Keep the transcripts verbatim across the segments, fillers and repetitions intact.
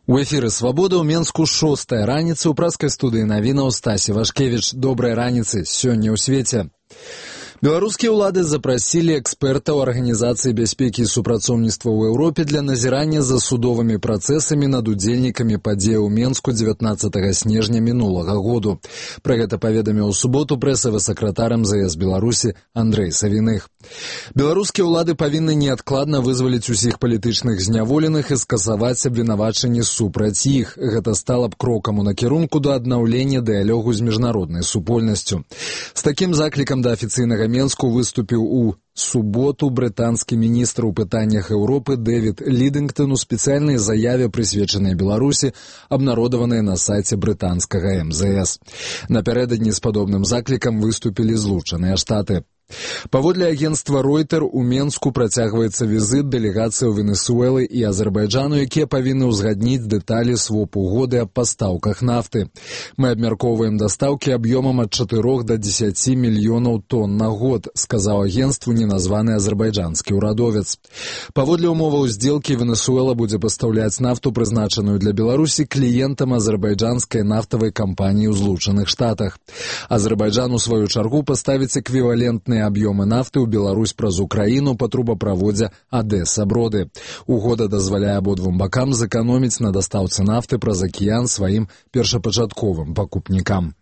У эфіры «Свабода» ў Менску шостая раніца ў праскай студыі навінаў Стасі Вашкевіч. Добрай раніцы сёння ў свеце. Беларускія ўлады запрасілі экспертаў Арганізацыі бяспекі і супрацоўніцтва ў Еўропе для назірання за судовымі працэсамі над удзельнікамі падзеі ў Менску дзевятнаццатага снежня мінулага году. Пра гэта паведаміў у суботу прэсавы сакратар эм зэ эс Беларусі Андрэй Савіных. Беларускія ўлады павінны неадкладна вызваліць усіх палітычных зняволеных і скасаваць абвінавачанні супраць іх. Гэта стала б крокам у накірунку да аднаўлення дыялогу з міжнароднай супольнасцю. З такім заклікам да афіцыйнага Менску выступіў у суботу брытанскі міністр у пытаннях Еўропы Дэвід Лідынгтон у спецыяльнай заяве, прысвечанай Беларусі, абнародаванай на сайце брытанскага эм зэ эс. Напярэдадні з падобным заклікам выступілі Злучаныя Штаты. Паводле агенцтва Ройтер у Менску працягваецца візіт дэлегацыяў Венесуэлы і Азербайджану, якія павінны ўзгадніць дэталі своп угоды аб пастаўках нафты. Мы абмяркоўваем дастаўкі аб'ёмам ад чатырох да дзесяці мільёнаў тонн на год, сказаў агенцтву неназваны азербайджанскі ўрадовец. Паводле ўмоваў здзелкі Венесуэла будзе пастаўляць нафту, прызначаную для Беларусі, кліентам азербайджанскай нафтавай кампаніі ў Злучаных Штатах. Азербайджан у сваю чаргу паставіць эквівалентныя аб'ёмы нафты ў Беларусь праз Украіну па трубаправодзе Адэса-Броды. Угода дазваляе абодвум бакам зэканоміць на дастаўцы нафты праз акіян сваім першапачатковым пакупнікам.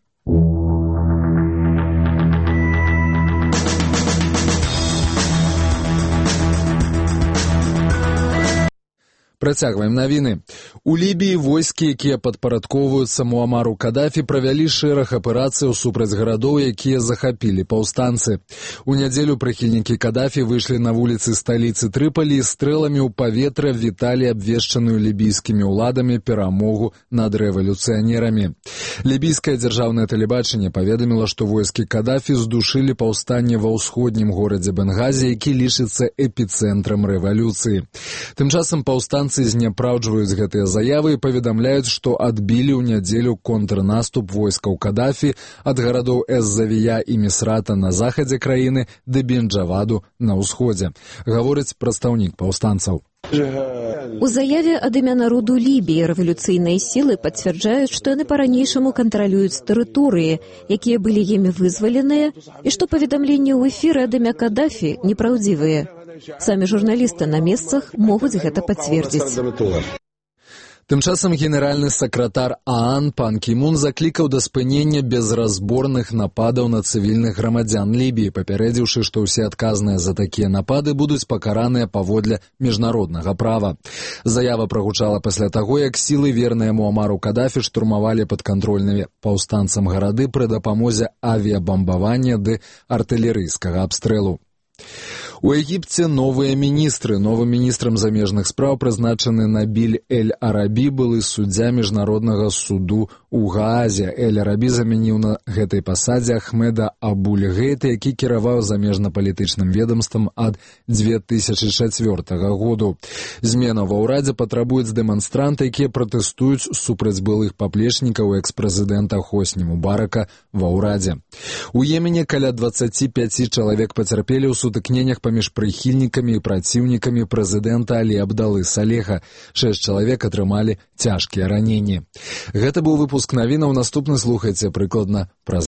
Працягваем навіны. У Лібіі войскі, якія падпарадкоўваюцца Муамару Кадафі, правялі шэраг аперацыяў супраць гарадоў, якія захапілі паўстанцы. У нядзелю прыхільнікі Кадафі выйшлі на вуліцы сталіцы Трыпалі і стрэламі ў паветра віталі абвешчаную лібійскімі ўладамі перамогу над рэвалюцыянерамі. Лібійскае дзяржаўнае тэлебачанне паведаміла, што войскі Кадафі здушылі паўстанне ва ўсходнім горадзе Бенгазі, які лічыцца эпіцэнтрам рэвалюцыі. Тым часам паўстанцы зняпраўджваюць гэтыя заявы і паведамляюць, што адбілі ў нядзелю контрнаступ войскаў Кадафі ад гарадоў Эз-Завія і Місрата на захадзе краіны да Бенджаваду на ўсходзе, гаворыць прадстаўнік паўстанцаў. У заяве ад імя народу Лібіі рэвалюцыйныя сілы пацвярджаюць, што яны па-ранейшаму кантралююць тэрыторыі, якія былі імі вызваленыя, і што паведамленні ў эфіры ад імя Кадафі непраўдзівыя. Самі журналісты на месцах могуць гэта пацвердзіць. Тым часам генеральны сакратар ААН пан Кімун заклікаў да спынення безразборных нападаў на цывільных грамадзян Лібіі, папярэдзіўшы, што ўсе адказныя за такія напады будуць пакараныя паводле міжнароднага права. Заява прагучала пасля таго, як сілы, верныя Муамару Кадафі, штурмавалі падкантрольнымі паўстанцам гарады пры дапамозе авіябамбавання ды артылерыйскага абстрэлу. У Егіпце новыя міністры. Новым міністрам замежных спраў прызначаны Набіль Эль-Арабі, былы суддзя міжнароднага суду ў Гаазе. Эль-Арабі замяніў на гэтай пасадзе Ахмеда Абуль-Гейта, які кіраваў замежна-палітычным ведамствам ад дзве тысячы чацвёртага году. Змена ва ўрадзе патрабуюць дэманстранты, якія пратэстуюць супраць былых паплечнікаў экс-прэзідэнта Хосні Мубарака ва ўрадзе. У Йемене каля дваццаці пяці чалавек пацярпелі ў сутыкненнях паміж прыхільнікамі і праціўнікамі прэзідэнта Алі Абдалы Салеха. Шэсць чалавек атрымалі цяжкія раненні. Гэта быў выпуск навінаў. Наступны слухайце прыкладна праз